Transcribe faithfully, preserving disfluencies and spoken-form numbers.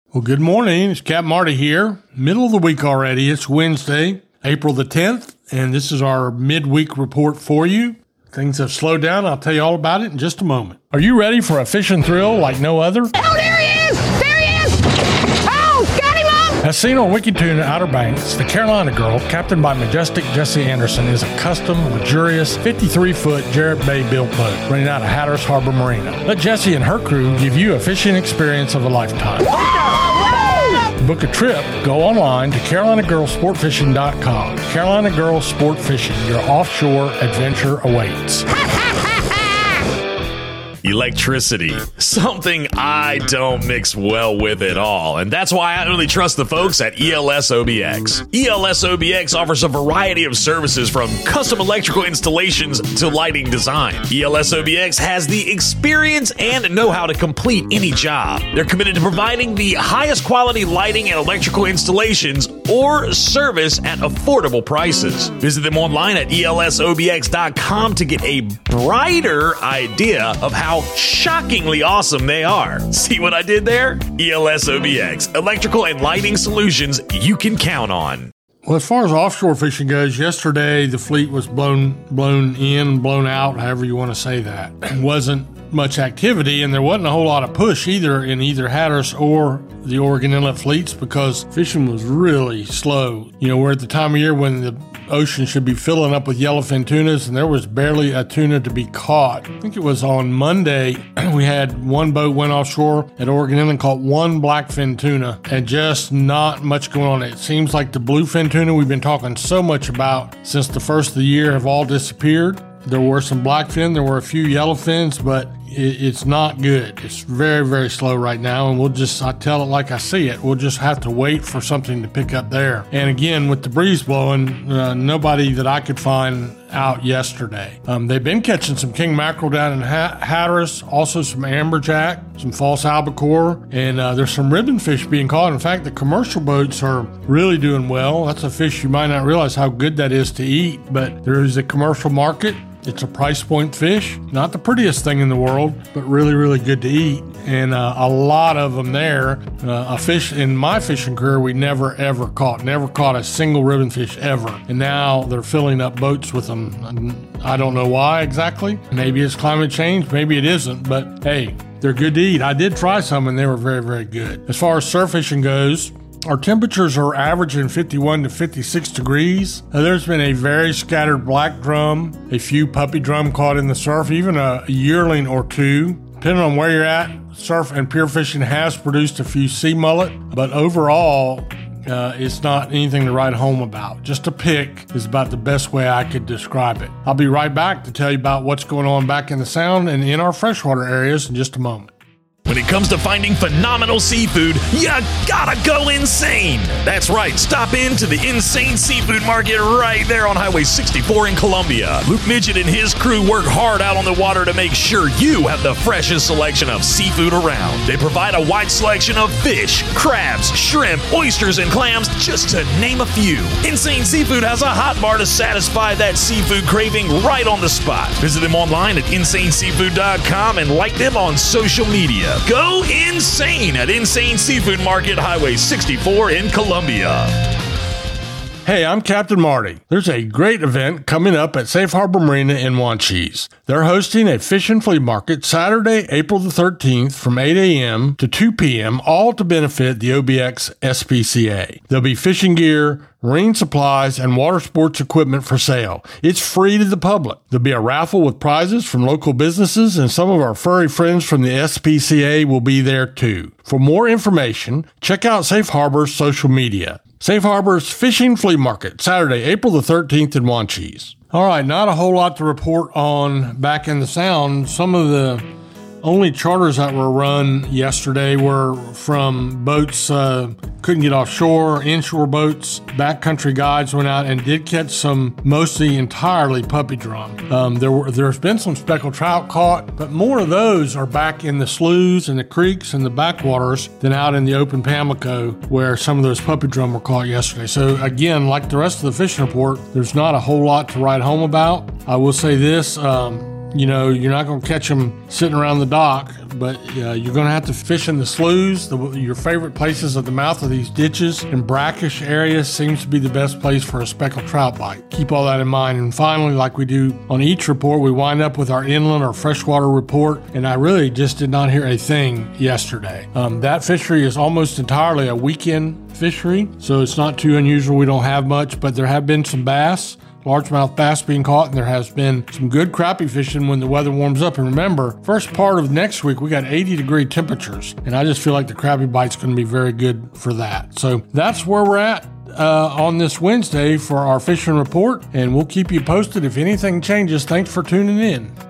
Well, good morning. It's Captain Marty here. Middle of the week already. It's Wednesday, April the tenth, and this is our midweek report for you. Things have slowed down. I'll tell you all about it in just a moment. Are you ready for a fishing thrill like no other? Oh, there he is! There he is! Oh, got him up! As seen on Wicked Tuna Outer Banks, the Carolina Girl, captained by majestic Jesse Anderson, is a custom, luxurious fifty-three foot Jarrett Bay built boat running out of Hatteras Harbor Marina. Let Jesse and her crew give you a fishing experience of a lifetime. Book a trip, go online to Carolina Girl Sport Fishing dot com. Carolina Girl Sport Fishing, your offshore adventure awaits. Electricity. Something I don't mix well with at all, and that's why I only trust the folks at E L S O B X. E L S O B X offers a variety of services from custom electrical installations to lighting design. E L S O B X has the experience and know-how to complete any job. They're committed to providing the highest quality lighting and electrical installations or service at affordable prices. Visit them online at E L S O B X dot com to get a brighter idea of how How shockingly awesome they are. See what I did there? E L S O B X, electrical and lighting solutions you can count on. Well, as far as offshore fishing goes, yesterday the fleet was blown blown in, blown out, however you want to say that. It wasn't much activity, and there wasn't a whole lot of push either in either Hatteras or the Oregon Inlet fleets because fishing was really slow. You know, we're at the time of year when the ocean should be filling up with yellowfin tunas, and there was barely a tuna to be caught. I think it was on Monday we had one boat went offshore at Oregon Inlet, caught one blackfin tuna, and just not much going on. It seems like the bluefin tuna we've been talking so much about since the first of the year have all disappeared. There were some blackfin, there were a few yellowfins, but it, it's not good. It's very, very slow right now, and we'll just, I tell it like I see it, we'll just have to wait for something to pick up there. And again, with the breeze blowing, uh, nobody that I could find out yesterday. Um, they've been catching some king mackerel down in ha- Hatteras, also some amberjack, some false albacore, and uh, there's some ribbon fish being caught. In fact, the commercial boats are really doing well. That's a fish you might not realize how good that is to eat, but there is a commercial market. It's a price point fish, not the prettiest thing in the world, but really, really good to eat. And uh, a lot of them there. Uh, a fish in my fishing career we never, ever caught. Never caught a single ribbon fish ever. And now they're filling up boats with them. I don't know why exactly. Maybe it's climate change. Maybe it isn't. But hey, they're good to eat. I did try some and they were very, very good. As far as surf fishing goes, our temperatures are averaging fifty-one to fifty-six degrees. Now, there's been a very scattered black drum, a few puppy drum caught in the surf, even a yearling or two. Depending on where you're at, surf and pier fishing has produced a few sea mullet, but overall, uh, it's not anything to write home about. Just a pick is about the best way I could describe it. I'll be right back to tell you about what's going on back in the Sound and in our freshwater areas in just a moment. When it comes to finding phenomenal seafood, you gotta go insane. That's right, stop into the Insane Seafood Market right there on Highway sixty-four in Columbia. Luke Midget and his crew work hard out on the water to make sure you have the freshest selection of seafood around. They provide a wide selection of fish, crabs, shrimp, oysters, and clams, just to name a few. Insane Seafood has a hot bar to satisfy that seafood craving right on the spot. Visit them online at insane seafood dot com and like them on social media. Go insane at Insane Seafood Market, Highway sixty-four in Columbia. Hey, I'm Captain Marty. There's a great event coming up at Safe Harbor Marina in Wanchese. They're hosting a fish and flea market Saturday, April the thirteenth from eight a.m. to two p.m., all to benefit the O B X S P C A. There'll be fishing gear, marine supplies, and water sports equipment for sale. It's free to the public. There'll be a raffle with prizes from local businesses, and some of our furry friends from the S P C A will be there too. For more information, check out Safe Harbor's social media. Safe Harbor's Fishing Flea Market, Saturday, April the thirteenth in Wanchese. All right, not a whole lot to report on back in the Sound. Some of the only charters that were run yesterday were from boats uh, couldn't get offshore, inshore boats. Backcountry guides went out and did catch some, mostly entirely puppy drum. Um, there were there's been some speckled trout caught, but more of those are back in the sloughs and the creeks and the backwaters than out in the open Pamlico, where some of those puppy drum were caught yesterday. So again, like the rest of the fishing report, there's not a whole lot to write home about. I will say this. Um, You know, you're not going to catch them sitting around the dock, but uh, you're going to have to fish in the sloughs. The, your favorite places at the mouth of these ditches and brackish areas seems to be the best place for a speckled trout bite. Keep all that in mind. And finally, like we do on each report, we wind up with our inland or freshwater report, and I really just did not hear a thing yesterday. Um, that fishery is almost entirely a weekend fishery, so it's not too unusual. We don't have much, but there have been some bass, largemouth bass being caught, and there has been some good crappie fishing when the weather warms up. And remember, first part of next week, we got eighty degree temperatures, and I just feel like the crappie bite's going to be very good for that. So that's where we're at uh, on this Wednesday for our fishing report, and we'll keep you posted if anything changes. Thanks for tuning in.